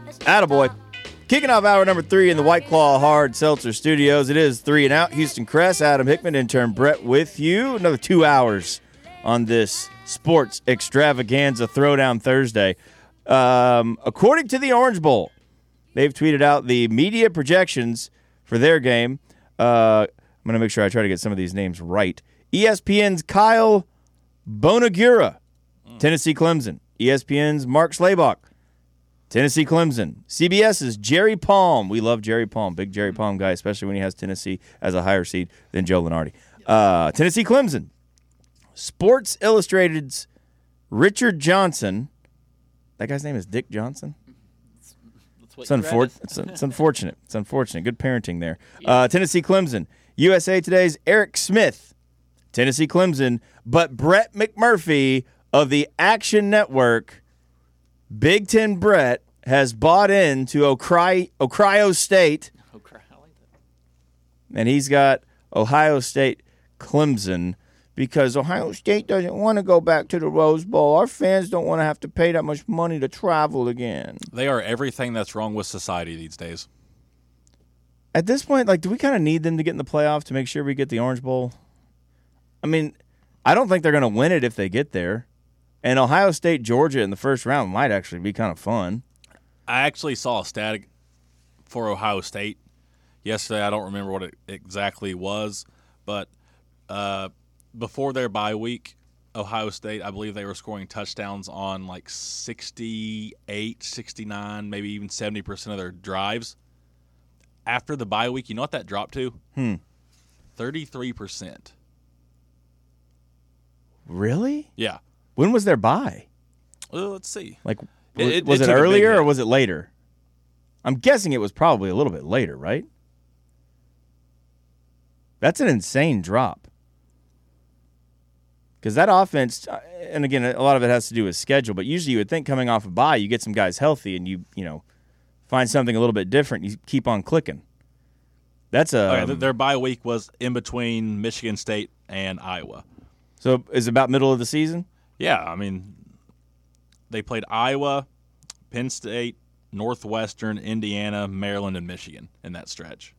Attaboy. Kicking off hour number 3 in the White Claw Hard Seltzer Studios. It is 3 and Out. Houston Cress, Adam Hickman, intern Brett with you. Another 2 hours on this sports extravaganza Throwdown Thursday. According to the Orange Bowl, they've tweeted out the media projections for their game. I'm going to make sure I try to get some of these names right. ESPN's Kyle Bonagura, Tennessee Clemson. ESPN's Mark Schlabach, Tennessee Clemson. CBS's Jerry Palm. We love Jerry Palm. Big Jerry Palm guy, especially when he has Tennessee as a higher seed than Joe Lunardi. Tennessee Clemson. Sports Illustrated's Richard Johnson. That guy's name is Dick Johnson? It's unfortunate. It's unfortunate. Good parenting there. Tennessee Clemson. USA Today's Eric Smith. Tennessee Clemson. But Brett McMurphy of the Action Network, Big Ten Brett, has bought into Ohio State. And he's got Ohio State Clemson because Ohio State doesn't want to go back to the Rose Bowl. Our fans don't want to have to pay that much money to travel again. They are everything that's wrong with society these days. At this point, do we kind of need them to get in the playoff to make sure we get the Orange Bowl? I mean, I don't think they're going to win it if they get there. And Ohio State, Georgia in the first round might actually be kind of fun. I actually saw a stat for Ohio State yesterday. I don't remember what it exactly was, but before their bye week, Ohio State, I believe they were scoring touchdowns on 68, 69, maybe even 70% of their drives. After the bye week, you know what that dropped to? 33%. Really? Yeah. When was their bye? Well, let's see. Was it earlier or was it later? I'm guessing it was probably a little bit later, right? That's an insane drop. Because that offense, and again, a lot of it has to do with schedule, but usually you would think coming off a bye, you get some guys healthy and you find something a little bit different, you keep on clicking. That's their bye week was in between Michigan State and Iowa. So is it about middle of the season? Yeah, I mean, they played Iowa, Penn State, Northwestern, Indiana, Maryland, and Michigan in that stretch.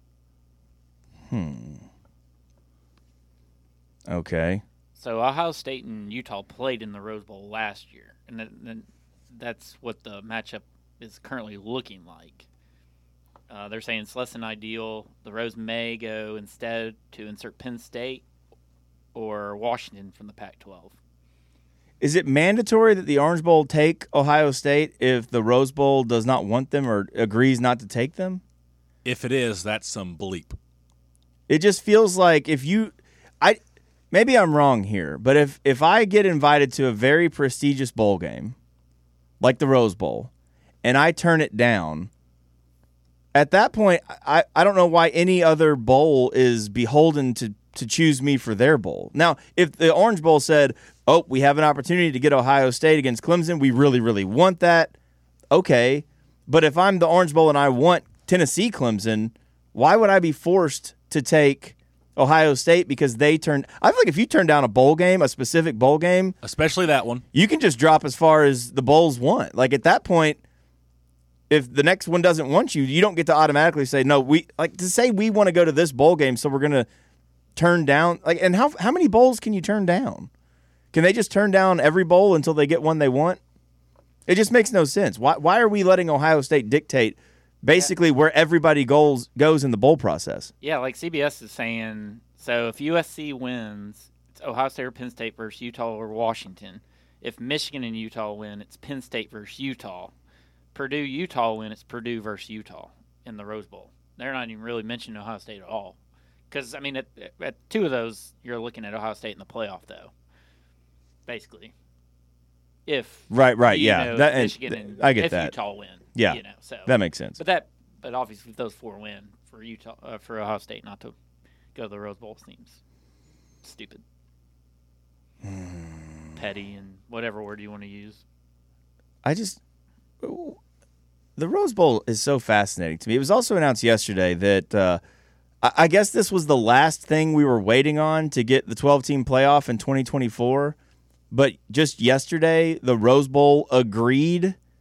Okay. So Ohio State and Utah played in the Rose Bowl last year, and that's what the matchup is currently looking like. They're saying it's less than ideal. The Rose may go instead to insert Penn State or Washington from the Pac-12. Is it mandatory that the Orange Bowl take Ohio State if the Rose Bowl does not want them or agrees not to take them? If it is, that's some bleep. It just feels like maybe I'm wrong here, but if I get invited to a very prestigious bowl game, like the Rose Bowl, and I turn it down, at that point, I don't know why any other bowl is beholden to choose me for their bowl. Now, if the Orange Bowl said, we have an opportunity to get Ohio State against Clemson, we really, really want that, okay. But if I'm the Orange Bowl and I want Tennessee Clemson, why would I be forced to take Ohio State because I feel like if you turn down a bowl game, a specific bowl game, especially that one, you can just drop as far as the bowls want. At that point, if the next one doesn't want you, you don't get to automatically say, no, we want to go to this bowl game, so we're going to turn down. And how many bowls can you turn down? Can they just turn down every bowl until they get one they want? It just makes no sense. Why are we letting Ohio State dictate basically where everybody goes in the bowl process? Yeah, like CBS is saying, so if USC wins, it's Ohio State or Penn State versus Utah or Washington. If Michigan and Utah win, it's Penn State versus Utah. Purdue, Utah win, it's Purdue versus Utah in the Rose Bowl. They're not even really mentioning Ohio State at all. Because, I mean, at two of those, you're looking at Ohio State in the playoff, though. Basically. If right, yeah. Michigan I get if that. Utah win. Yeah, so that makes sense. But obviously, if those four win for Utah, for Ohio State not to go to the Rose Bowl seems stupid, petty, and whatever word you want to use. The Rose Bowl is so fascinating to me. It was also announced yesterday that I guess this was the last thing we were waiting on to get the 12-team playoff in 2024. But just yesterday, the Rose Bowl agreed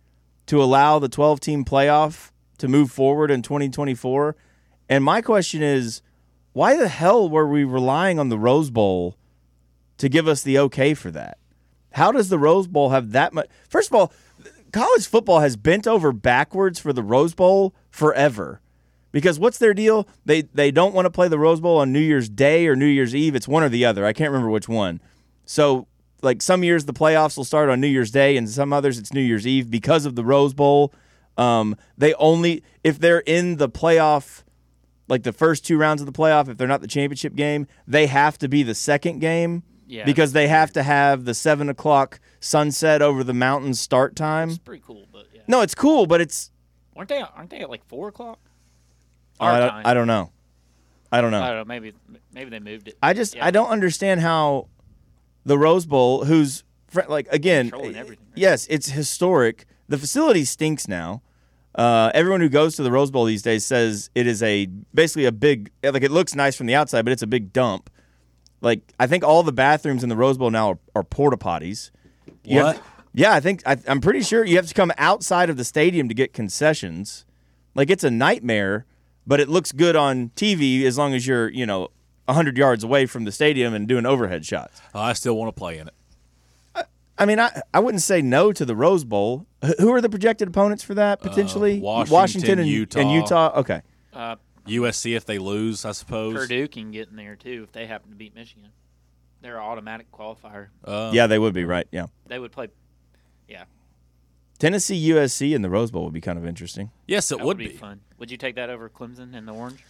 to allow the 12-team playoff to move forward in 2024. And my question is, why the hell were we relying on the Rose Bowl to give us the okay for that? How does the Rose Bowl have that much? First of all, college football has bent over backwards for the Rose Bowl forever. Because what's their deal? They don't want to play the Rose Bowl on New Year's Day or New Year's Eve. It's one or the other. I can't remember which one. So, like, some years the playoffs will start on New Year's Day, and some others it's New Year's Eve because of the Rose Bowl. They only, if they're in the playoff, like the first 2 rounds of the playoff, if they're not the championship game, they have to be the second game because they have to have the 7 o'clock sunset over the mountains start time. It's pretty cool, but yeah. No, it's cool, but it's... Aren't they at like 4 o'clock? I don't know. I don't know. Maybe they moved it. I don't understand how the Rose Bowl, who's like, again, Controlling everything, right? yes, it's historic. The facility stinks now. Everyone who goes to the Rose Bowl these days says it is basically a big, like, it looks nice from the outside, but it's a big dump. Like, I think all the bathrooms in the Rose Bowl now are porta potties. What? I'm pretty sure you have to come outside of the stadium to get concessions. Like, it's a nightmare. But it looks good on TV as long as you're, 100 yards away from the stadium and doing overhead shots. I still want to play in it. I mean, I wouldn't say no to the Rose Bowl. Who are the projected opponents for that, potentially? Washington, and Utah. And Utah? Okay. USC if they lose, I suppose. Purdue can get in there, too, if they happen to beat Michigan. They're an automatic qualifier. Yeah, they would be, right? Yeah. They would play, yeah. Tennessee, USC, and the Rose Bowl would be kind of interesting. Yes, it That would be be. fun. Would you take that over Clemson and the Orange?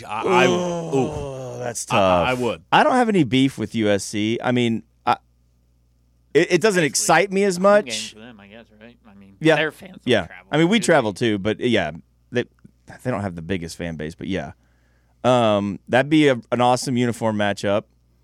Oh, that's tough. I would. I don't have any beef with USC. I mean, it doesn't Basically, excite me as home much. games for them, I guess, right? I mean, Yeah. their fans will Yeah. travel. I mean, we too. travel too, but yeah, they don't have the biggest fan base, but yeah. That'd be an awesome uniform matchup.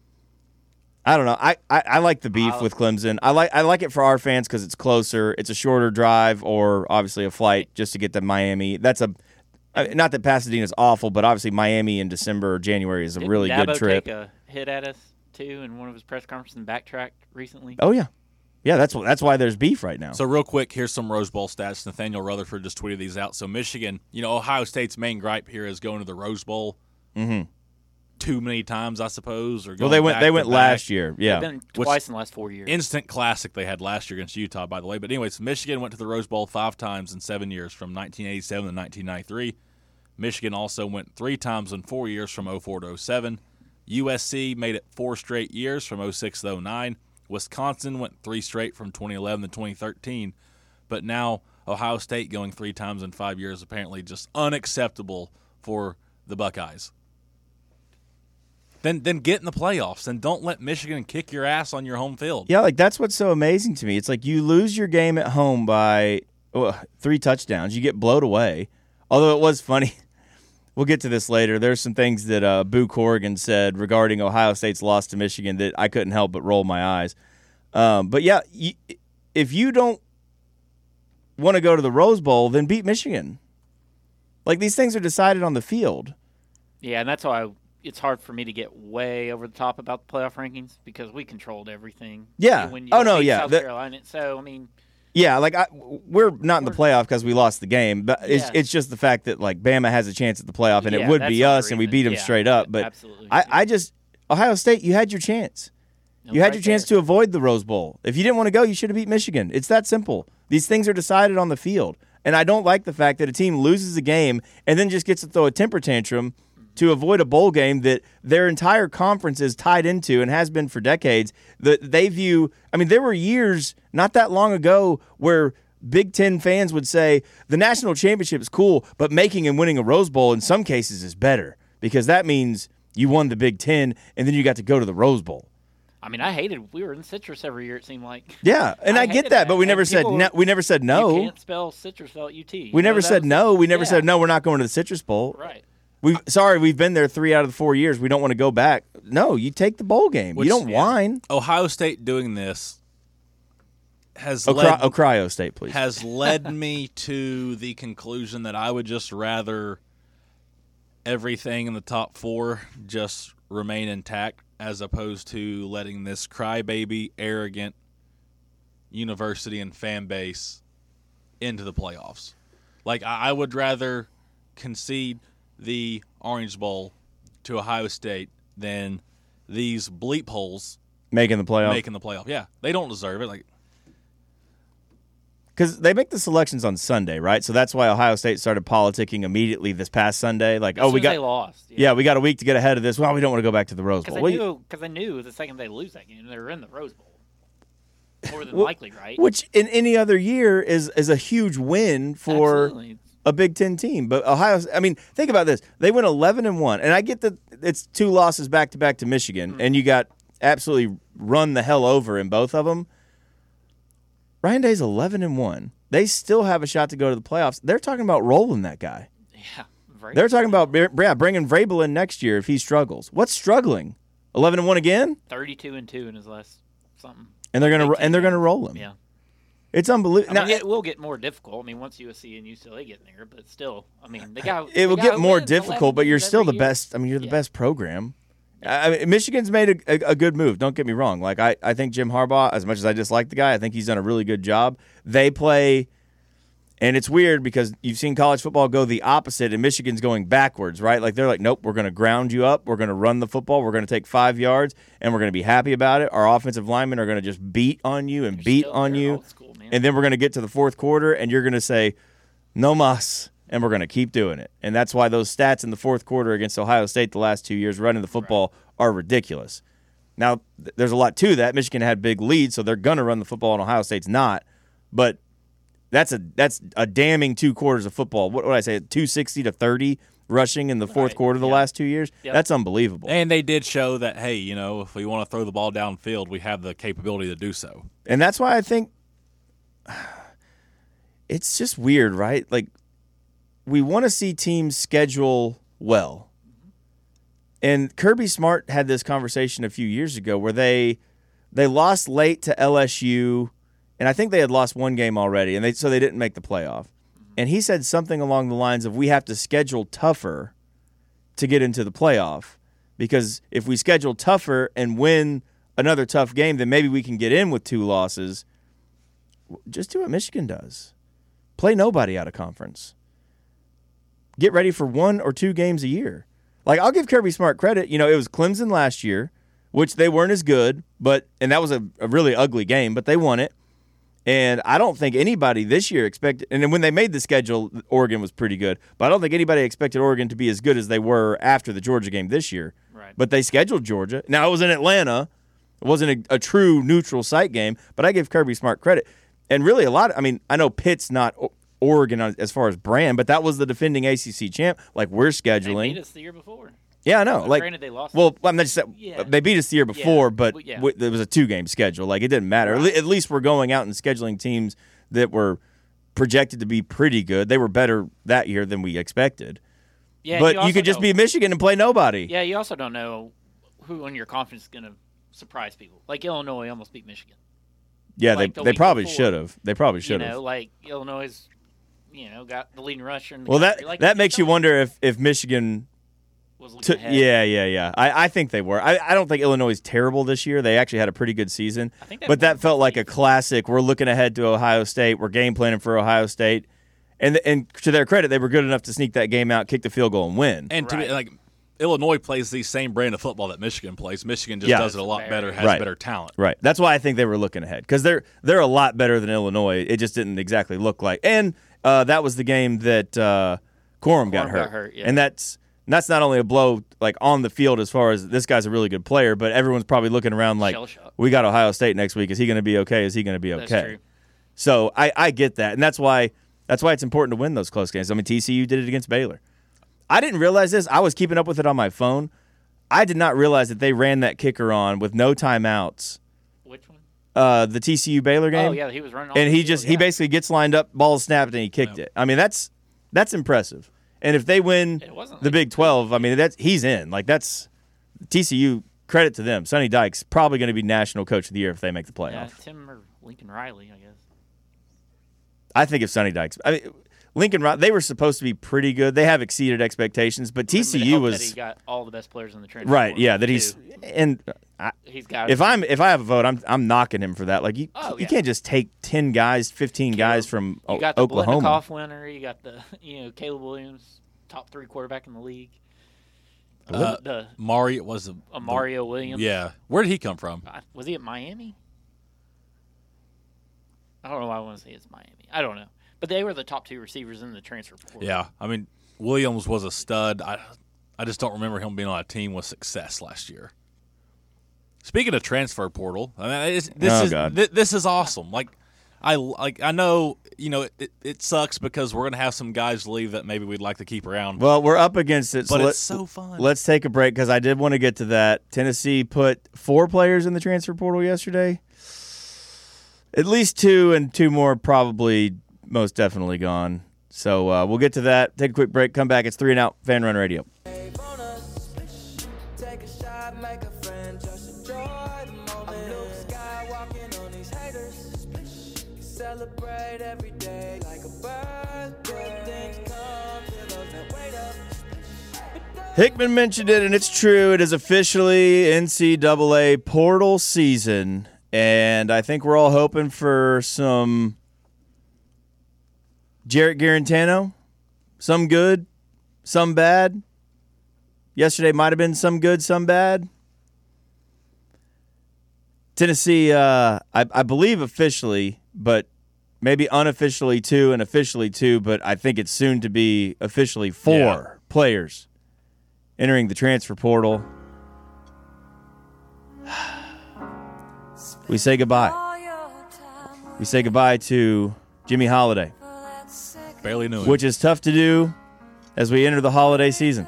I don't know. I like the beef with Clemson. I like it for our fans because it's closer. It's a shorter drive, or obviously a flight just to get to Miami. That's not that Pasadena's awful, but obviously Miami in December or January is a really Dabo good trip. Take a hit at us too in one of his press conferences and backtracked recently. Oh yeah, yeah. That's why there's beef right now. So real quick, here's some Rose Bowl stats. Nathaniel Rutherford just tweeted these out. So Michigan, Ohio State's main gripe here is going to the Rose Bowl. Mm-hmm. Too many times, I suppose. Or Well, they went back-to-back. last year. Yeah. They've been twice in the last 4 years. Instant classic they had last year against Utah, by the way. But anyways, Michigan went to the Rose Bowl 5 times in 7 years, from 1987 to 1993. Michigan also went 3 times in 4 years, from 04 to 07. USC made it 4 straight years, from 06 to 09. Wisconsin went 3 straight from 2011 to 2013. But now Ohio State going 3 times in 5 years, apparently just unacceptable for the Buckeyes. Then get in the playoffs and don't let Michigan kick your ass on your home field. Yeah, like that's what's so amazing to me. It's like you lose your game at home by 3 touchdowns. You get blowed away. Although it was funny. We'll get to this later. There's some things that Boo Corrigan said regarding Ohio State's loss to Michigan that I couldn't help but roll my eyes. But yeah, if you don't want to go to the Rose Bowl, then beat Michigan. Like, these things are decided on the field. Yeah, and that's why it's hard for me to get way over the top about the playoff rankings because we controlled everything. Yeah. When you Oh, no, beat yeah. South Carolina. So, I mean, Yeah, like we're not in the playoff because we lost the game, but Yeah. it's just the fact that like Bama has a chance at the playoff, and it yeah, would that's be the us, and we reason. beat them Yeah, straight up. But absolutely. I just Ohio State, you had your chance. You had your chance to avoid the Rose Bowl. If you didn't want to go, you should have beat Michigan. It's that simple. These things are decided on the field, and I don't like the fact that a team loses a game and then just gets to throw a temper tantrum to avoid a bowl game that their entire conference is tied into and has been for decades. That they view. I mean, there were years not that long ago where Big Ten fans would say the national championship is cool, but making and winning a Rose Bowl in some cases is better because that means you won the Big Ten and then you got to go to the Rose Bowl. I mean, I hated. We were in citrus every year. It seemed like. Yeah, and I get hated that, but we And never said people no. We never said no. You can't spell citrus without UT. We never said no. We never said no. We're not going to the Citrus Bowl. Right. We've been there 3 out of the 4 years. We don't want to go back. No, you take the bowl game. You don't whine. Ohio State doing this has led Cryo State, please. has led me to the conclusion that I would just rather everything in the top 4 just remain intact as opposed to letting this crybaby, arrogant university and fan base into the playoffs. Like, I would rather concede the Orange Bowl to Ohio State than these bleep holes making the playoff. making the playoff. Yeah, they don't deserve it. Like, because they make the selections on Sunday, right? So that's why Ohio State started politicking immediately this past Sunday. Like, As soon as they lost. Yeah, we got a week to get ahead of this. Well, we don't want to go back to the Rose Bowl. Because they knew the second they lose that game, they were in the Rose Bowl. More than likely, right? Which in any other year is a huge win for Absolutely. a Big Ten team. But Ohio, I mean, think about this. They went 11-1. And I get that it's 2 losses back-to-back to Michigan, and you got absolutely run the hell over in both of them. Ryan Day's 11-1. They still have a shot to go to the playoffs. They're talking about rolling that guy. Yeah. They're talking about bringing Vrabel in next year if he struggles. What's struggling? 11-1 again? 32-2 in his last something. And they're gonna roll him. Yeah. It's unbelievable. I mean, it will get more difficult. I mean, once USC and UCLA get in there, but still, I mean, it will get more difficult. But you're still the best. I mean, you're the best program. I mean, Michigan's made a good move. Don't get me wrong. Like I think Jim Harbaugh, as much as I dislike the guy, I think he's done a really good job. They play, and it's weird because you've seen college football go the opposite, and Michigan's going backwards, right? Like they're like, nope, we're going to ground you up. We're going to run the football. We're going to take 5 yards, and we're going to be happy about it. Our offensive linemen are going to just beat on you and beat on you, old school, man. and then we're going to get to the fourth quarter, and you're going to say, no mas. And we're going to keep doing it. And that's why those stats in the fourth quarter against Ohio State the last 2 years running the football are ridiculous. Now, there's a lot to that. Michigan had big leads, so they're going to run the football, and Ohio State's not. But that's a damning 2 quarters of football. What would I say, 260-30 rushing in the fourth quarter the last 2 years? Yep. That's unbelievable. And they did show that, hey, you know, if we want to throw the ball downfield, we have the capability to do so. And that's why I think it's just weird, right? Like, we want to see teams schedule well. And Kirby Smart had this conversation a few years ago where they lost late to LSU, and I think they had lost 1 game already, and so they didn't make the playoff. And he said something along the lines of, we have to schedule tougher to get into the playoff, because if we schedule tougher and win another tough game, then maybe we can get in with 2 losses. Just do what Michigan does. Play nobody out of conference. Get ready for 1 or 2 games a year. Like, I'll give Kirby Smart credit. You know, it was Clemson last year, which they weren't as good, and that was a really ugly game, but they won it. And I don't think anybody this year expected, and then when they made the schedule, Oregon was pretty good, but I don't think anybody expected Oregon to be as good as they were after the Georgia game this year. Right. But they scheduled Georgia. Now, it was in Atlanta. It wasn't a true neutral site game, but I give Kirby Smart credit. And really I know Pitt's not Oregon as far as brand, but that was the defending ACC champ. Like, we're scheduling. They beat us the year before. Yeah, I know. Well, like, granted, they lost. Well, I'm not just they beat us the year before, but yeah. It was a 2-game schedule. Like, it didn't matter. Right. At least we're going out and scheduling teams that were projected to be pretty good. They were better that year than we expected. Yeah, but you could just be Michigan and play nobody. Yeah, you also don't know who in your conference is going to surprise people. Like Illinois almost beat Michigan. Yeah, like they probably should have. They probably should have. You know, like Illinois, got the leading rusher in the well, country. that makes you wonder if Michigan was looking ahead. Yeah. I think they were. I don't think Illinois is terrible this year. They actually had a pretty good season. But that felt like a classic. We're looking ahead to Ohio State. We're game planning for Ohio State. And to their credit, they were good enough to sneak that game out, kick the field goal, and win. And to me, Illinois plays the same brand of football that Michigan plays. Michigan just does it a lot better, has better talent. Right. That's why I think they were looking ahead, because they're a lot better than Illinois. It just didn't exactly look like. And that was the game that Corum got hurt. Yeah. And that's not only a blow like on the field as far as this guy's a really good player, but everyone's probably looking around like, we got Ohio State next week. Is he going to be okay? Is he going to be okay? That's true. So I get that, and that's why it's important to win those close games. I mean, TCU did it against Baylor. I didn't realize this. I was keeping up with it on my phone. I did not realize that they ran that kicker on with no timeouts. Which one? The TCU Baylor game. Oh yeah, he was running. And he basically gets lined up, ball snapped, and he kicked it. I mean, that's impressive. And if they win the Big 12, I mean, he's in. Like, that's TCU. Credit to them. Sonny Dykes probably going to be National Coach of the Year if they make the playoff. Yeah, Tim or Lincoln Riley, I guess. I think if Sonny Dykes. I mean, Lincoln Riley, they were supposed to be pretty good. They have exceeded expectations, but TCU That was he got all the best players in the transfer right. portal, Yeah, that too. He's got. If I have a vote, I'm knocking him for that. Like you yeah. can't just take 10 guys, 15 guys from you got the Oklahoma. Blendikoff winner. You got the Caleb Williams, top 3 quarterback in the league. Mario was Mario Williams. Yeah, where did he come from? Was he at Miami? I don't know why I want to say it's Miami. I don't know. But they were the top 2 receivers in the transfer portal. Yeah, I mean, Williams was a stud. I just don't remember him being on a team with success last year. Speaking of transfer portal, I mean, this is awesome. Like I know it sucks because we're gonna have some guys leave that maybe we'd like to keep around. Well, we're up against it, but it's so fun. Let's take a break because I did want to get to that. Tennessee put 4 players in the transfer portal yesterday. At least 2, and 2 more probably most definitely gone. So we'll get to that. Take a quick break. Come back. It's 3 and Out, Fan Run Radio. Celebrate every day like a birthday. Things come to those that wait up. Hickman mentioned it, and it's true. It is officially NCAA portal season, and I think we're all hoping for some Jarrett Garantano, some good, some bad. Yesterday might have been some good, some bad. Tennessee, I believe officially, but maybe unofficially 2 and officially 2, but I think it's soon to be officially 4 players entering the transfer portal. We say goodbye. We say goodbye to Jimmy Holiday. Barely knew him. Which is tough to do as we enter the holiday season.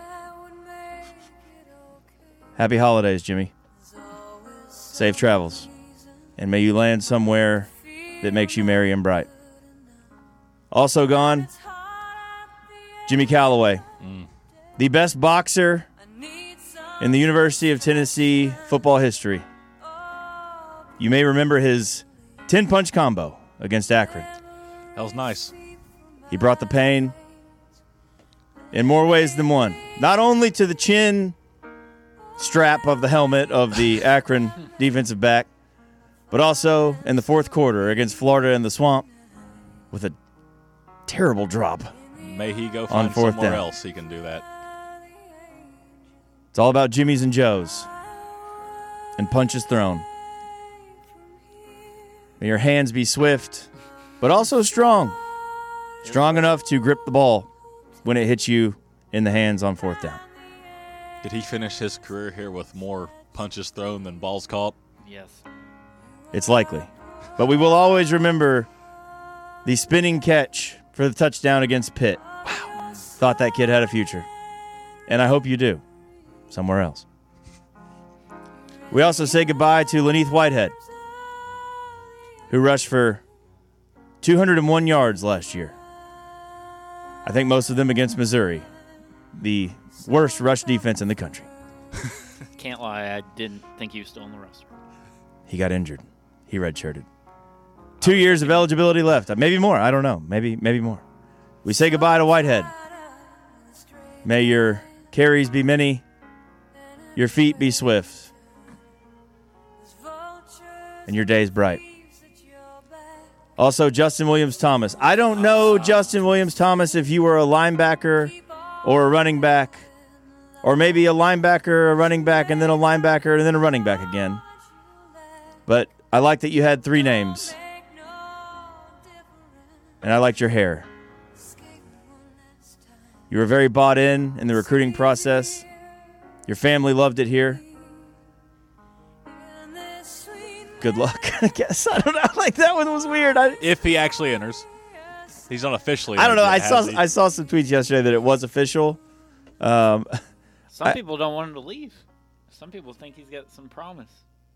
Happy holidays, Jimmy. Safe travels. And may you land somewhere that makes you merry and bright. Also gone, Jimmy Callaway. The best boxer in the University of Tennessee football history. You may remember his 10-punch combo against Akron. That was nice. He brought the pain in more ways than one. Not only to the chin strap of the helmet of the Akron defensive back, but also in the fourth quarter against Florida in the Swamp with a terrible drop. May he go on find fourth somewhere down. else he can do that. It's all about Jimmys and Joes and punches thrown. May your hands be swift, but also strong. Strong enough to grip the ball when it hits you in the hands on fourth down. Did he finish his career here with more punches thrown than balls caught? Yes. It's likely. But we will always remember the spinning catch for the touchdown against Pitt. Wow. Thought that kid had a future. And I hope you do. Somewhere else. We also say goodbye to Laneith Whitehead, who rushed for 201 yards last year. I think most of them against Missouri, the worst rush defense in the country. Can't lie, I didn't think he was still on the roster. He got injured. He redshirted. 2 years of eligibility left. Maybe more. I don't know. Maybe more. We say goodbye to Whitehead. May your carries be many, your feet be swift, and your days bright. Also, Justin Williams-Thomas. I don't know, Justin Williams-Thomas, if you were a linebacker or a running back, or maybe a linebacker, a running back, and then a linebacker, and then a running back again. But I like that you had 3 names. And I liked your hair. You were very bought in the recruiting process. Your family loved it here. Good luck, I guess. I don't know. Like, that one was weird. If he actually enters. He's not officially I don't know. entered, I saw some tweets yesterday that it was official. Some people don't want him to leave. Some people think he's got some promise.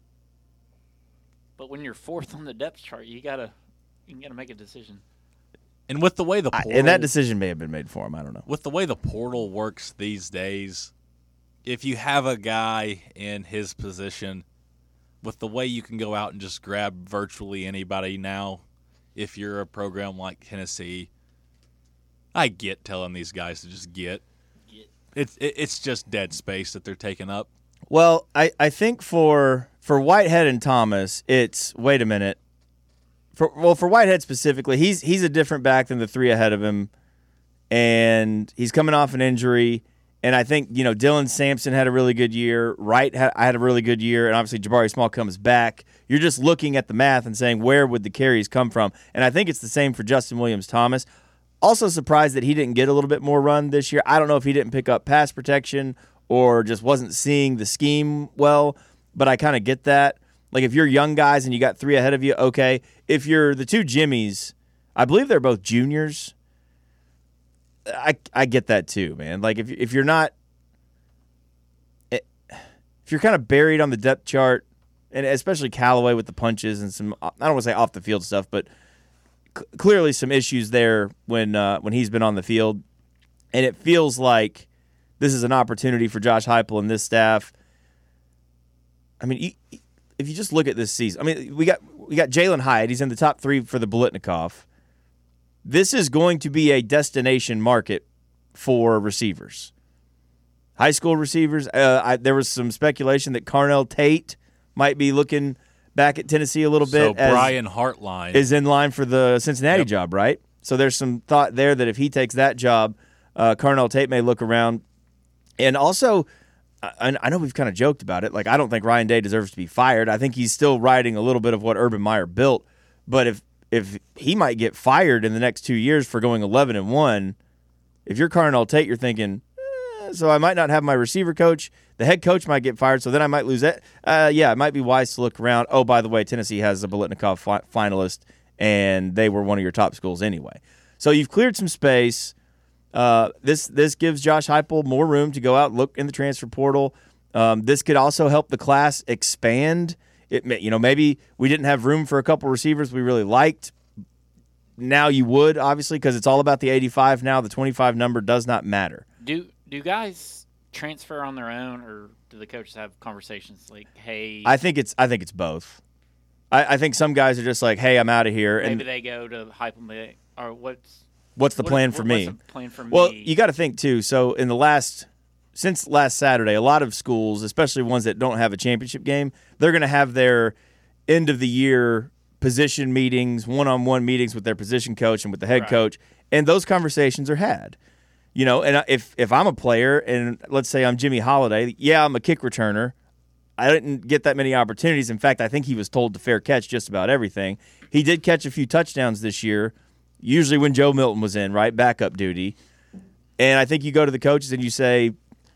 But when you're 4th on the depth chart, you gotta make a decision. And with the way the portal, and that decision may have been made for him. I don't know. With the way the portal works these days, if you have a guy in his position, with the way you can go out and just grab virtually anybody now, if you're a program like Tennessee, I get telling these guys to just get. It's just dead space that they're taking up. Well, I think for Whitehead and Thomas, it's wait a minute. For Whitehead specifically, he's a different back than the three ahead of him, and he's coming off an injury. And I think Dylan Sampson had a really good year. Wright had a really good year, and obviously Jabari Small comes back. You're just looking at the math and saying where would the carries come from, and I think it's the same for Justin Williams-Thomas. Also surprised that he didn't get a little bit more run this year. I don't know if he didn't pick up pass protection or just wasn't seeing the scheme well, but I kind of get that. Like if you're young guys and you got three ahead of you, okay. If you're the two Jimmies, I believe they're both juniors. I get that too, man. Like if you're not, if you're kind of buried on the depth chart, and especially Callaway with the punches and some, I don't want to say off the field stuff, but clearly some issues there when he's been on the field, and it feels like this is an opportunity for Josh Heupel and this staff. I mean, if you just look at this season, I mean, we got Jalen Hyatt. He's in the top 3 for the Biletnikoff. This is going to be a destination market for receivers, high school receivers. There was some speculation that Carnell Tate might be looking back at Tennessee a little bit. So Brian Hartline is in line for the Cincinnati job, right? So there's some thought there that if he takes that job, Carnell Tate may look around. And also, I know we've kind of joked about it. Like, I don't think Ryan Day deserves to be fired. I think he's still riding a little bit of what Urban Meyer built. But if he might get fired in the next 2 years for going 11-1, if you're Carnell Tate, you're thinking, so I might not have my receiver coach. The head coach might get fired, so then I might lose it. Yeah, it might be wise to look around. Oh, by the way, Tennessee has a Biletnikoff finalist, and they were one of your top schools anyway. So you've cleared some space. This gives Josh Heupel more room to go out and look in the transfer portal. This could also help the class expand. Maybe we didn't have room for a couple receivers we really liked. Now you would, obviously, because it's all about the 85 now. The 25 number does not matter. Do guys transfer on their own, or do the coaches have conversations like, hey? I think it's both. I think some guys are just like, hey, I'm out of here. Maybe and they go to Heupel, or what's the plan for me? What's the plan for me? Well, you got to think, too. So since last Saturday, a lot of schools, especially ones that don't have a championship game, they're going to have their end-of-the-year position meetings, one-on-one meetings with their position coach and with the head coach, and those conversations are had. And if I'm a player, and let's say I'm Jimmy Holiday, yeah, I'm a kick returner. I didn't get that many opportunities. In fact, I think he was told to fair catch just about everything. He did catch a few touchdowns this year, usually when Joe Milton was in, right, backup duty. And I think you go to the coaches and you say,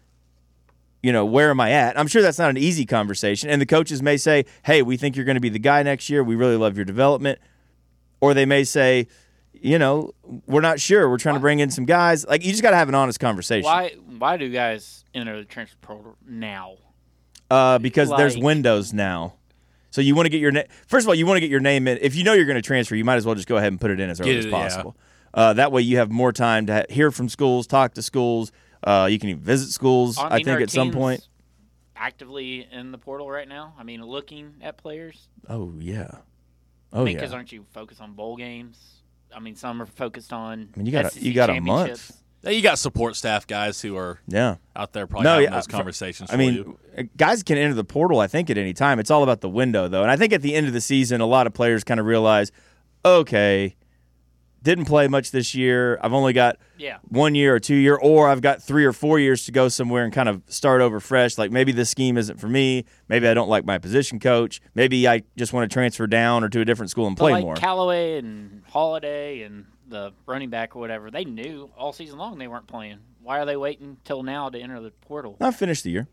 where am I at? I'm sure that's not an easy conversation. And the coaches may say, hey, we think you're going to be the guy next year. We really love your development. Or they may say, we're not sure. We're trying to bring in some guys. Like, you just got to have an honest conversation. Why do guys enter the transfer portal now? Because there's windows now. So you want to get your name. First of all, you want to get your name in. If you know you're going to transfer, you might as well just go ahead and put it in as early as possible. Yeah. That way you have more time to hear from schools, talk to schools. You can even visit schools, I think, at some point. Actively in the portal right now? I mean, looking at players? Oh, yeah. Because aren't you focused on bowl games? I mean, some are focused on you got a month. You got support staff guys who are out there probably having those conversations for you. Guys can enter the portal, I think, at any time. It's all about the window, though. And I think at the end of the season, a lot of players kind of realize, okay, didn't play much this year. I've only got 1 year or 2 year, or I've got 3 or 4 years to go somewhere and kind of start over fresh. Like, maybe this scheme isn't for me. Maybe I don't like my position coach. Maybe I just want to transfer down or to a different school and play more. Callaway and Holiday and the running back or whatever, they knew all season long they weren't playing. Why are they waiting till now to enter the portal? Not finish the year.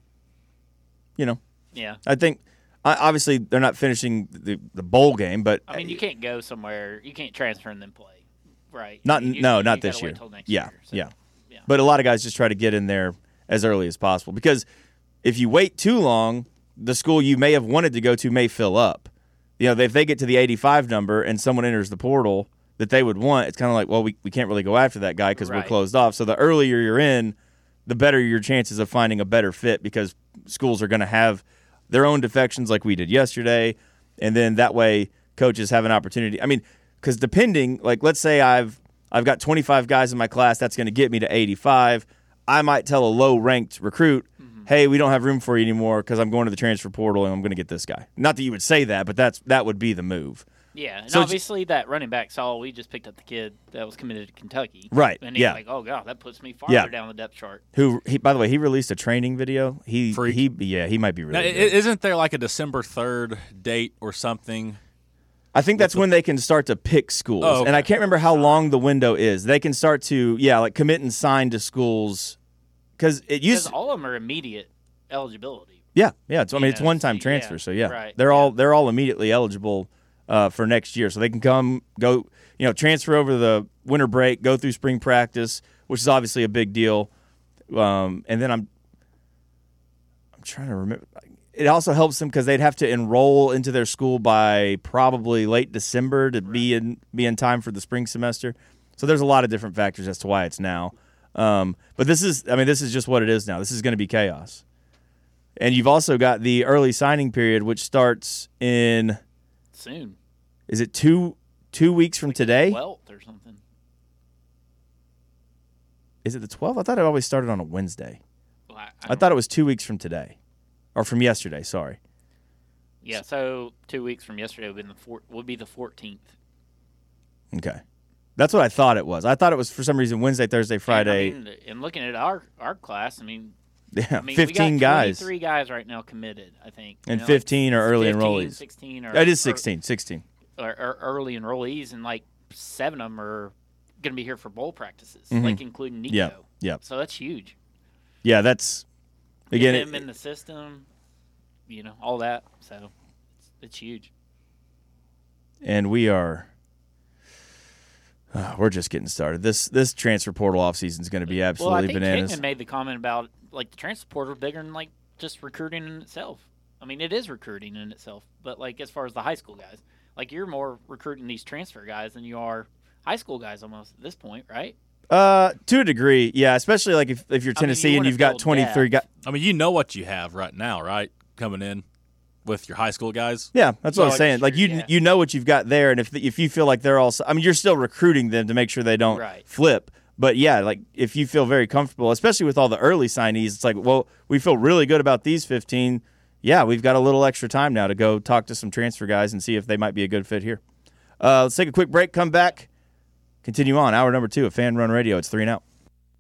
Yeah. I think obviously they're not finishing the bowl game, but I mean, you can't go somewhere. You can't transfer and then play. Right. Not this year. Yeah. But a lot of guys just try to get in there as early as possible, because if you wait too long, the school you may have wanted to go to may fill up. If they get to the 85 number and someone enters the portal that they would want, it's kind of like, well, we can't really go after that guy because we're closed off. So the earlier you're in, the better your chances of finding a better fit, because schools are going to have their own defections like we did yesterday, and then that way coaches have an opportunity. I mean, because depending, like, let's say I've I've got 25 guys in my class. That's going to get me to 85. I might tell a low-ranked recruit, hey, we don't have room for you anymore because I'm going to the transfer portal and I'm going to get this guy. Not that you would say that, but that would be the move. Yeah, and So obviously that running back saw we just picked up the kid that was committed to Kentucky. Right, And he's yeah. like, oh, God, that puts me farther Yeah. down the depth chart. By the way, he released a training video. He Freak. he might be Now, really good. isn't there like a December 3rd date or something? I think that's when they can start to pick schools. Oh, okay. And I can't remember how long the window is. They can start to, like commit and sign to schools. Because it Because used all of them are immediate eligibility. Yeah. It's You it's know, one-time so, transfer, yeah, so yeah. right, They're yeah. they're all immediately eligible for next year. So they can go, transfer over the winter break, go through spring practice, which is obviously a big deal. And then I'm trying to remember. It also helps them because they'd have to enroll into their school by probably late December to be in time for the spring semester. So there's a lot of different factors as to why it's now. But this is just what it is now. This is going to be chaos. And you've also got the early signing period, which starts in, Soon. is it two weeks from today? 12th or something. Is it the 12th? I thought it always started on a Wednesday. Well, I thought it was 2 weeks from today. Or from yesterday, sorry. Yeah, so 2 weeks from yesterday would be the 14th. Okay. That's what I thought it was. I thought it was, for some reason, Wednesday, Thursday, Friday. And looking at our class, Yeah, we got 15 guys. 23 guys right now committed, I think. And 15 are early 15, enrollees. 16 It is 16. Or early enrollees, and like 7 of them are going to be here for bowl practices, Mhm. like including Nico. Yeah. So that's huge. Yeah, that's, again, Get them in the system, all that. So it's huge. and we are, we're just getting started. This transfer portal offseason is going to be absolutely Well, I think bananas. Hickman made the comment about like the transfer portal bigger than like just recruiting in itself. I mean, it is recruiting in itself, but like as far as the high school guys, like you're more recruiting these transfer guys than you are high school guys almost at this point, right? To a degree, yeah. Especially like if you're I mean, Tennessee you and wanna you've got build 23 guys. depth. I mean, you know what you have right now, right? Coming in with your high school guys. Yeah, that's what I was Like, saying. Like sure, yeah. you know what you've got there, and if you feel like they're all, I mean, you're still recruiting them to make sure they don't Right. flip. But yeah, like if you feel very comfortable, especially with all the early signees, it's like, well, we feel really good about these 15. Yeah, we've got a little extra time now to go talk to some transfer guys and see if they might be a good fit here. Let's take a quick break, come back, continue on. Hour number 2 of Fan Run Radio. It's 3 and Out.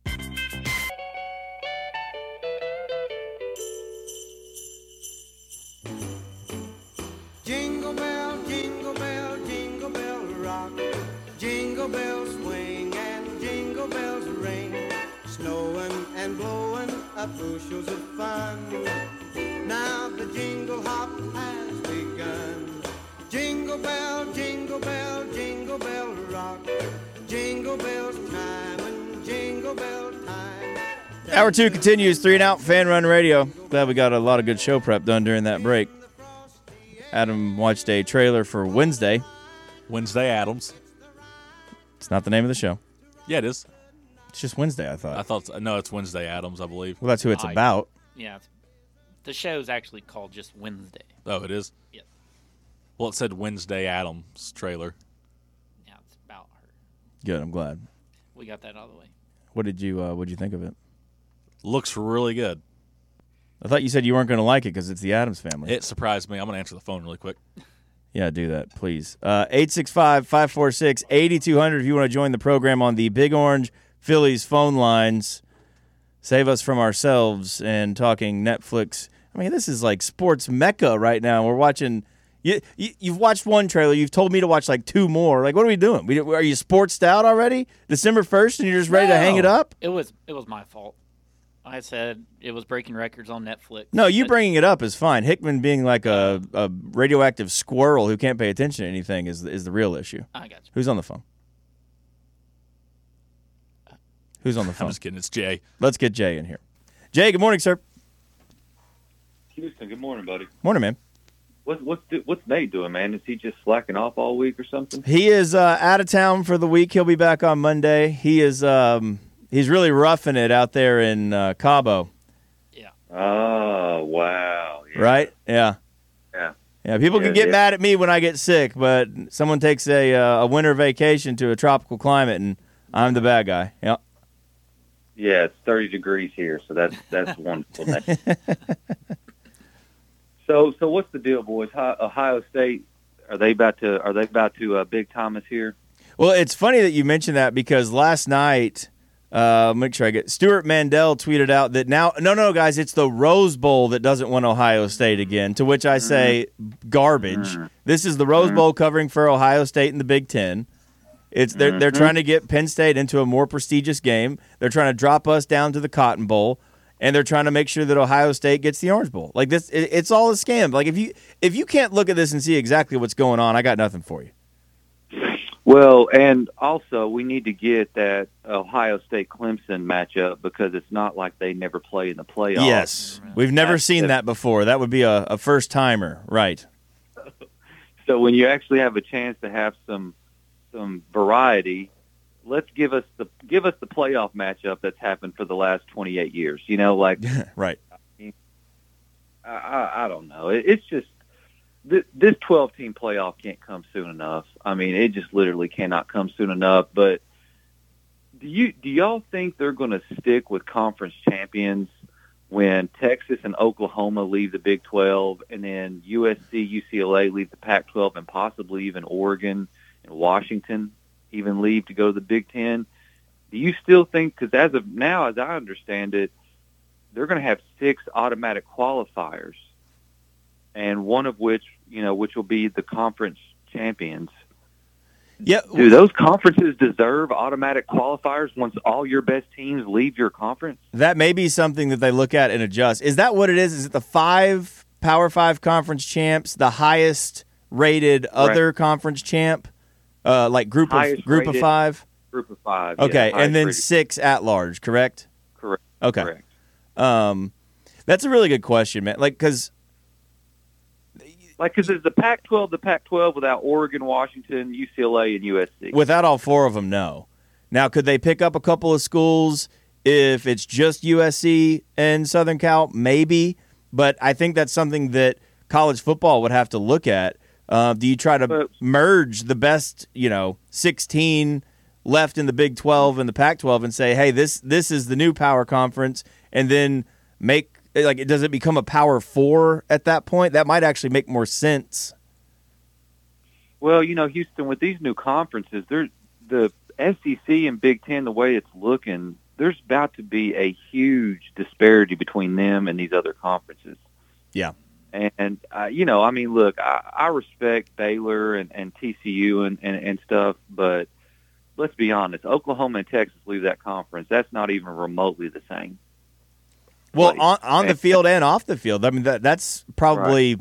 Jingle bell, jingle bell, jingle bell rock. Jingle bells swing and jingle bells ring. Snowing and blowing up bushels of fun. Now the jingle hop has begun. Jingle bell, jingle bell, jingle bell rock. Jingle bells time and jingle bell time. Hour 2 continues, 3 and Out, Fan Run Radio. Glad we got a lot of good show prep done during that break. Adam watched a trailer for Wednesday. Wednesday Adams. It's not the name of the show. Yeah, it is. It's just Wednesday, I thought. No, it's Wednesday Adams, I believe. Well, that's who it's Right. about. Yeah, the show's actually called just Wednesday. Oh, it is? Yes. Well, it said Wednesday Adams trailer. Yeah, it's about her. Good, I'm glad. We got that out of the way. What'd you think of it? Looks really good. I thought you said you weren't going to like it because it's the Addams Family. It surprised me. I'm going to answer the phone really quick. Yeah, do that, please. 865-546-8200 if you want to join the program on the Big Orange Phillies phone lines. Save us from ourselves and talking Netflix. I mean, this is like sports mecca right now. We're watching. You've watched one trailer. You've told me to watch like 2 more. Like, what are we doing? Are you sportsed out already? December 1st, and you're just ready to hang it up? It was my fault. I said it was breaking records on Netflix. No, you but- bringing it up is fine. Hickman being like a radioactive squirrel who can't pay attention to anything is the real issue. I got you. Who's on the phone? Who's on the I'm phone? just kidding. It's Jay. Let's get Jay in here. Jay, good morning, sir. Houston, good morning, buddy. Morning, man. What's Nate doing, man? Is he just slacking off all week or something? He is out of town for the week. He'll be back on Monday. He is he's really roughing it out there in Cabo. Oh, wow. Yeah. Right? Yeah. Yeah. Yeah, people can Yeah, get yeah. mad at me when I get sick, but someone takes a winter vacation to a tropical climate, and I'm the bad guy. Yep. Yeah, it's 30 degrees here, so that's wonderful. So what's the deal, boys? Ohio State, are they about to Big Thomas here? Well, it's funny that you mentioned that because last night, make sure I get Stuart Mandel tweeted out that now, no, guys, it's the Rose Bowl that doesn't want Ohio State again. To which I say, garbage. This is the Rose Bowl covering for Ohio State in the Big Ten. They're trying to get Penn State into a more prestigious game. They're trying to drop us down to the Cotton Bowl, and they're trying to make sure that Ohio State gets the Orange Bowl. Like this, it's all a scam. Like if you can't look at this and see exactly what's going on, I got nothing for you. Well, and also we need to get that Ohio State-Clemson matchup because it's not like they never play in the playoffs. Yes, we've never seen that before. That would be a first-timer, right? So when you actually have a chance to have some variety, let's give us the playoff matchup that's happened for the last 28 years. You know, like right. I don't know. It's just this 12-team playoff can't come soon enough. I mean, it just literally cannot come soon enough. But do y'all think they're going to stick with conference champions when Texas and Oklahoma leave the Big 12, and then USC, UCLA leave the Pac-12, and possibly even Oregon and Washington even leave to go to the Big 10? Do you still think, because as of now, as I understand it, they're going to have 6 automatic qualifiers, and one of which will be the conference champions. Yeah. Do those conferences deserve automatic qualifiers once all your best teams leave your conference? That may be something that they look at and adjust. Is that what it is? Is it the 5 Power 5 conference champs, the highest rated other conference champ, like group of 5? Group of 5. Okay, yeah, and then rated. 6 at large, correct? Correct. Okay. Correct. That's a really good question, man. Because is the Pac-12 without Oregon, Washington, UCLA, and USC? without all 4 of them, no. Now, could they pick up a couple of schools if it's just USC and Southern Cal? Maybe, but I think that's something that college football would have to look at. Do you try to merge the best, 16 left in the Big 12 and the Pac-12 and say, hey, this is the new power conference, and then does it become a Power 4 at that point? That might actually make more sense. Well, Houston, with these new conferences, the SEC and Big Ten, the way it's looking, there's about to be a huge disparity between them and these other conferences. Yeah. And, look, I respect Baylor and TCU and stuff, but let's be honest, Oklahoma and Texas leave that conference. That's not even remotely the same. Well, on the field and off the field. I mean, that's probably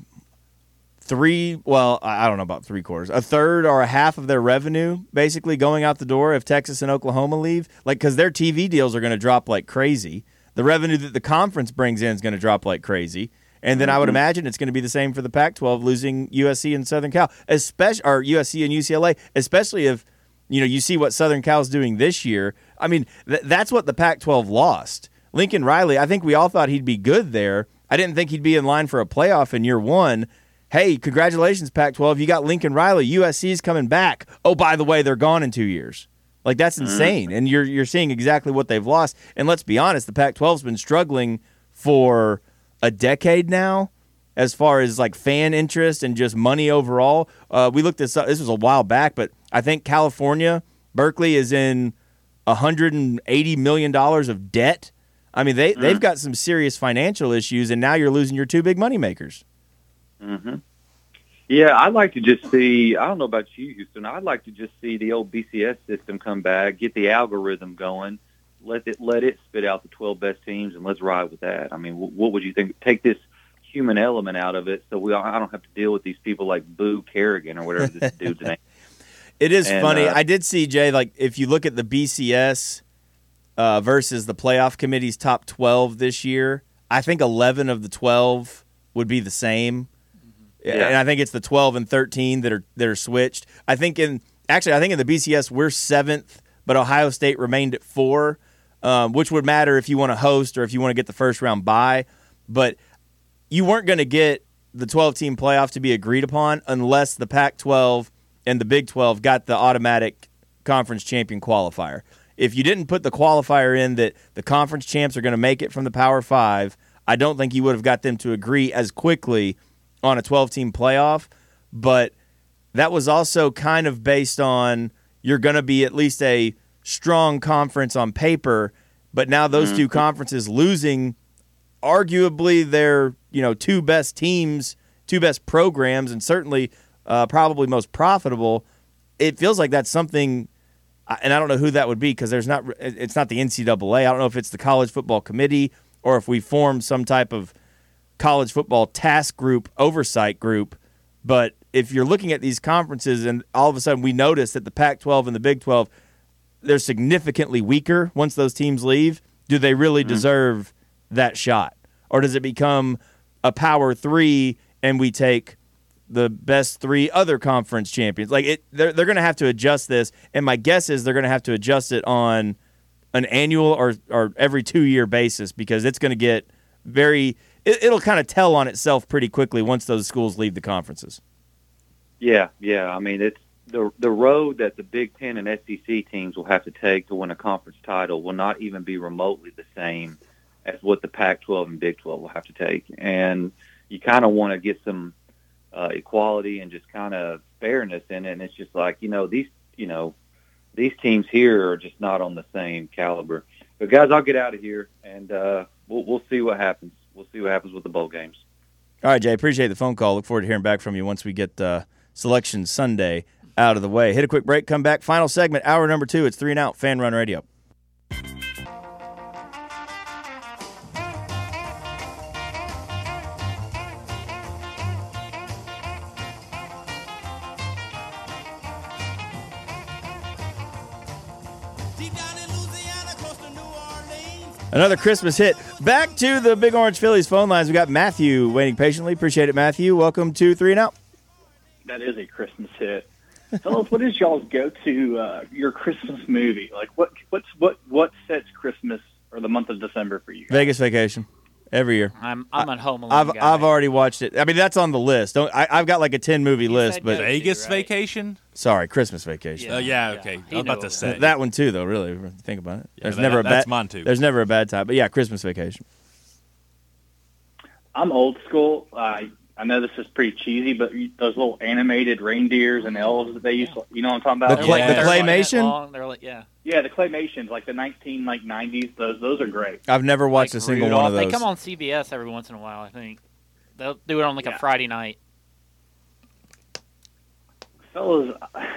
I don't know about 3/4, a third or a half of their revenue basically going out the door if Texas and Oklahoma leave. Because their TV deals are going to drop like crazy. The revenue that the conference brings in is going to drop like crazy. And then I would imagine it's going to be the same for the Pac-12 losing USC and Southern Cal, or USC and UCLA, especially if you see what Southern Cal's doing this year. I mean, that's what the Pac-12 lost. Lincoln Riley, I think we all thought he'd be good there. I didn't think he'd be in line for a playoff in year 1. Hey, congratulations, Pac-12. You got Lincoln Riley. USC's coming back. Oh, by the way, they're gone in 2 years. Like, that's insane. And you're seeing exactly what they've lost. And let's be honest, the Pac-12's been struggling for a decade now as far as, like, fan interest and just money overall. We looked this up. This was a while back, but I think California, Berkeley, is in $180 million of debt. I mean, they've got some serious financial issues, and now you're losing your 2 big moneymakers. Mm-hmm. Yeah, I'd like to just see, I don't know about you, Houston, I'd like to just see the old BCS system come back, get the algorithm going, let it spit out the 12 best teams, and let's ride with that. I mean, what would you think? Take this human element out of it so I don't have to deal with these people like Boo Kerrigan or whatever this dude's name. It is funny. I did see, Jay, like, if you look at the BCS versus the playoff committee's top 12 this year, I think 11 of the 12 would be the same. Yeah. And I think it's the 12 and 13 that are switched. I think in the BCS we're 7th, but Ohio State remained at 4, which would matter if you want to host or if you want to get the first round bye. But you weren't going to get the 12-team playoff to be agreed upon unless the Pac-12 and the Big 12 got the automatic conference champion qualifier. If you didn't put the qualifier in that the conference champs are going to make it from the Power 5, I don't think you would have got them to agree as quickly on a 12-team playoff. But that was also kind of based on you're going to be at least a strong conference on paper, but now those two conferences losing arguably their two best teams, two best programs, and certainly probably most profitable. It feels like that's something. And I don't know who that would be because it's not the NCAA. I don't know if it's the College Football Committee or if we form some type of college football task group, oversight group. But if you're looking at these conferences and all of a sudden we notice that the Pac-12 and the Big 12, they're significantly weaker once those teams leave, do they really deserve that shot? Or does it become a Power 3 and we take the best 3 other conference champions? They're going to have to adjust this, and my guess is they're going to have to adjust it on an annual or every 2-year basis because it's going to get it'll kind of tell on itself pretty quickly once those schools leave the conferences. Yeah. I mean, it's the road that the Big Ten and SEC teams will have to take to win a conference title will not even be remotely the same as what the Pac-12 and Big 12 will have to take, and you kind of want to get some equality and just kind of fairness in it. And it's just like, these teams here are just not on the same caliber. But guys, I'll get out of here and we'll see what happens. We'll see what happens with the bowl games. All right, Jay, appreciate the phone call. Look forward to hearing back from you once we get Selection Sunday out of the way. Hit a quick break, come back. Final segment, hour number 2. It's 3 and Out, Fan Run Radio. Another Christmas hit. Back to the Big Orange Phillies phone lines. We got Matthew waiting patiently. Appreciate it, Matthew. Welcome to 3 and Out. That is a Christmas hit. Fellas, what is y'all's go-to your Christmas movie? Like what sets Christmas or the month of December for you guys? Vegas Vacation. Every year. I'm a Home Alone guy. I've already watched it. I mean, that's on the list. I've got like a 10-movie list, but Vegas Vacation? Sorry, Christmas Vacation. Yeah, okay. I was about to say that one too, though. Really, if you think about it. Yeah, that's mine too. There's never a bad time, but yeah, Christmas Vacation. I'm old school. I know this is pretty cheesy, but those little animated reindeers and elves that they used to, you know what I'm talking about? The claymation? They're like, yeah. Yeah, the claymations, like the 90s, those are great. I've never watched a single one of those. They come on CBS every once in a while, I think. They'll do it on a Friday night. Fellas,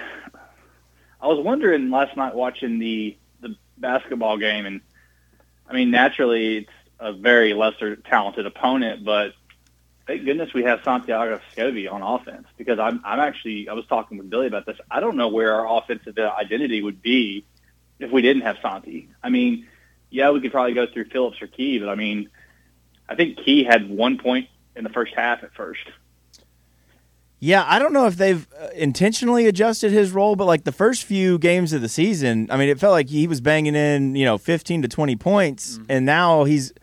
I was wondering last night watching the basketball game, and I mean, naturally it's a very lesser talented opponent, but thank goodness we have Santiago Scovey on offense because I was talking with Billy about this. I don't know where our offensive identity would be if we didn't have Santi. I mean, yeah, we could probably go through Phillips or Key, but I mean, I think Key had 1 point in the first half at first. Yeah, I don't know if they've intentionally adjusted his role, but like the first few games of the season, I mean, it felt like he was banging in, 15 to 20 points, and now he's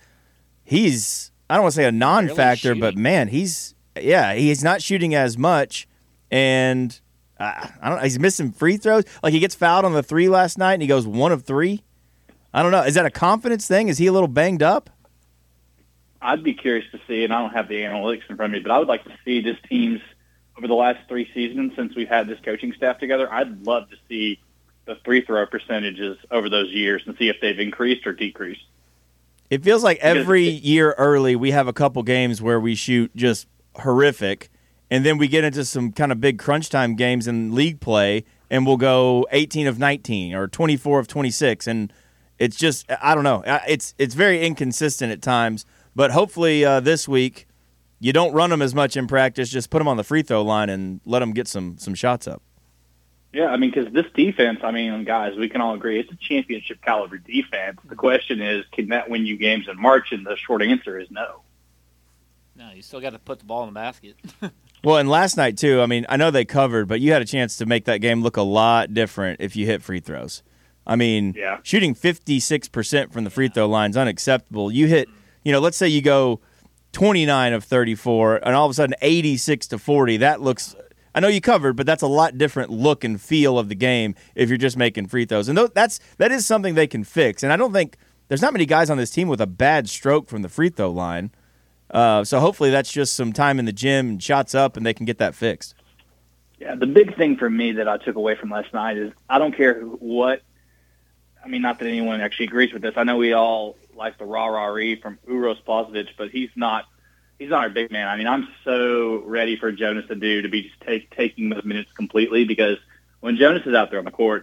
I don't want to say a non-factor, but man, he's not shooting as much, and I don't know, he's missing free throws. Like he gets fouled on the 3 last night, and he goes 1 of 3. I don't know. Is that a confidence thing? Is he a little banged up? I'd be curious to see, and I don't have the analytics in front of me, but I would like to see this team's over the last 3 seasons since we've had this coaching staff together. I'd love to see the free throw percentages over those years and see if they've increased or decreased. It feels like every year early we have a couple games where we shoot just horrific, and then we get into some kind of big crunch time games in league play, and we'll go 18 of 19 or 24 of 26, and it's just, I don't know. It's very inconsistent at times, but hopefully this week you don't run them as much in practice. Just put them on the free throw line and let them get some shots up. Yeah, I mean, because this defense, I mean, guys, we can all agree it's a championship caliber defense. The question is, can that win you games in March? And the short answer is no. No, you still got to put the ball in the basket. Well, and last night, too, I mean, I know they covered, but you had a chance to make that game look a lot different if you hit free throws. I mean, shooting 56% from the free throw line is unacceptable. You hit, let's say you go 29 of 34, and all of a sudden 86 to 40. That looks I know you covered, but that's a lot different look and feel of the game if you're just making free throws. And that is something they can fix. And I don't think there's not many guys on this team with a bad stroke from the free throw line. So hopefully that's just some time in the gym and shots up, and they can get that fixed. Yeah, the big thing for me that I took away from last night is I don't care what. I mean, not that anyone actually agrees with this. I know we all like the rah-rah-ree from Uros Plavsic, but he's not our big man. I mean, I'm so ready for Jonas Adu to be just taking those minutes completely, because when Jonas is out there on the court,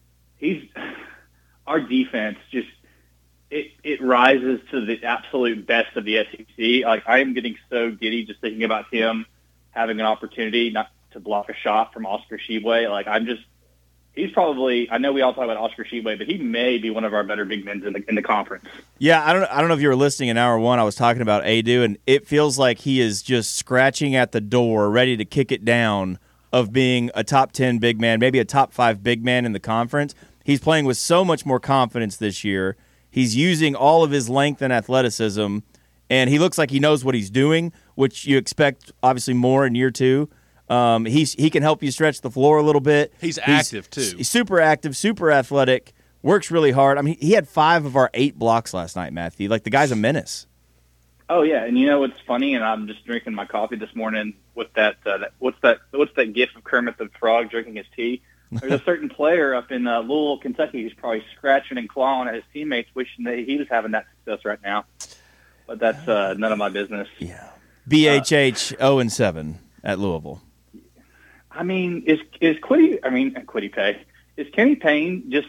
our defense just it rises to the absolute best of the SEC. Like, I am getting so giddy just thinking about him having an opportunity not to block a shot from Oscar Tshiebwe. Like, he's probably, I know we all talk about Oscar Tshiebwe, but he may be one of our better big men in the conference. Yeah, I don't know if you were listening in hour one. I was talking about Adu, and it feels like he is just scratching at the door, ready to kick it down of being a top 10 big man, maybe a top 5 big man in the conference. He's playing with so much more confidence this year. He's using all of his length and athleticism, and he looks like he knows what he's doing, which you expect obviously more in year 2. He can help you stretch the floor a little bit. He's active, too. He's super active, super athletic, works really hard. I mean, he had 5 of our 8 blocks last night, Matthew. Like, the guy's a menace. Oh, yeah, and you know what's funny? And I'm just drinking my coffee this morning with that what's that gif of Kermit the Frog drinking his tea? There's a certain player up in Louisville, Kentucky, who's probably scratching and clawing at his teammates, wishing that he was having that success right now. But that's none of my business. Yeah. BHH 0-7 at Louisville. I mean, is Kwity Paye? Is Kenny Payne just?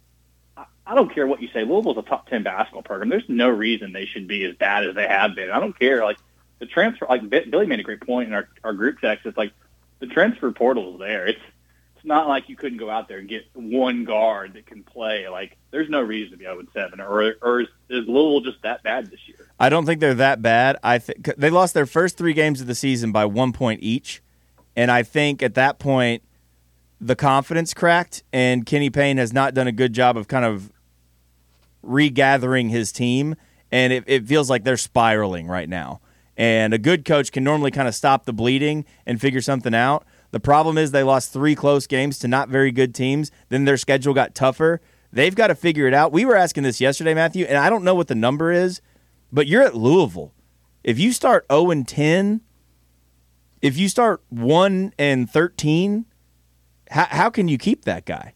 I don't care what you say. Louisville's a top 10 basketball program. There's no reason they should be as bad as they have been. I don't care. Like, the transfer, like Billy made a great point in our group text. It's like the transfer portal is there. It's not like you couldn't go out there and get one guard that can play. Like, there's no reason to be 0-7. Or is Louisville just that bad this year? I don't think they're that bad. I think they lost their first 3 games of the season by 1 point each. And I think at that point, the confidence cracked, and Kenny Payne has not done a good job of kind of regathering his team, and it feels like they're spiraling right now. And a good coach can normally kind of stop the bleeding and figure something out. The problem is they lost 3 close games to not very good teams. Then their schedule got tougher. They've got to figure it out. We were asking this yesterday, Matthew, and I don't know what the number is, but you're at Louisville. If you start 0-10, if you start 1-13, how can you keep that guy?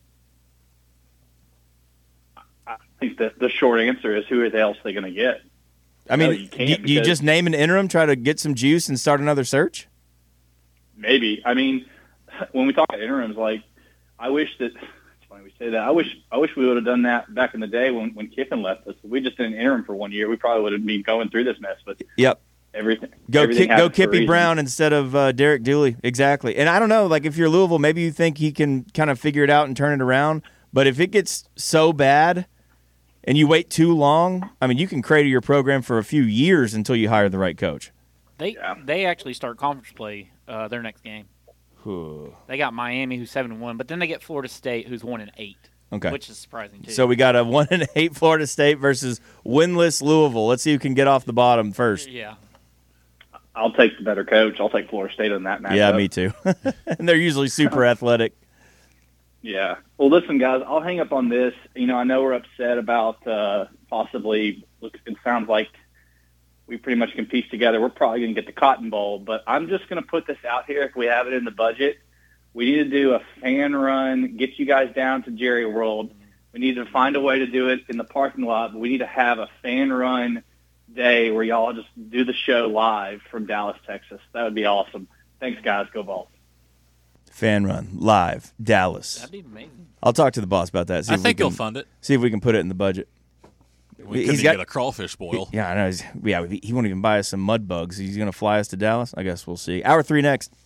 I think that the short answer is, who else are they going to get? I mean, you just name an interim, try to get some juice, and start another search? Maybe. I mean, when we talk about interims, like, I wish that – it's funny we say that. I wish we would have done that back in the day when Kiffin left us. If we just did an interim for 1 year, we probably would have been going through this mess. But yep. Everything go Kippy Brown instead of Derek Dooley. Exactly. And I don't know, like, if you're Louisville, maybe you think he can kind of figure it out and turn it around. But if it gets so bad and you wait too long, I mean, you can crater your program for a few years until you hire the right coach. They actually start conference play their next game. They got Miami, who's 7-1, but then they get Florida State, who's 1-8. Okay. Which is surprising, too. So we got a 1-8 Florida State versus winless Louisville. Let's see who can get off the bottom first. Yeah. I'll take the better coach. I'll take Florida State in that matchup. Yeah, me too. And they're usually super athletic. Yeah. Well, listen, guys, I'll hang up on this. You know, I know we're upset about possibly – look, it sounds like we pretty much can piece together. We're probably going to get the Cotton Bowl, but I'm just going to put this out here. If we have it in the budget, we need to do a fan run, get you guys down to Jerry World. We need to find a way to do it in the parking lot, but we need to have a fan run day where y'all just do the show live from Dallas, Texas. That would be awesome. Thanks, guys. Go Vols. Fan run live, Dallas. That'd be amazing. I'll talk to the boss about that. I think he'll fund it. See if we can put it in the budget. We couldn't get a crawfish boil. Yeah, I know. He won't even buy us some mud bugs. He's going to fly us to Dallas? I guess we'll see. Hour 3 next.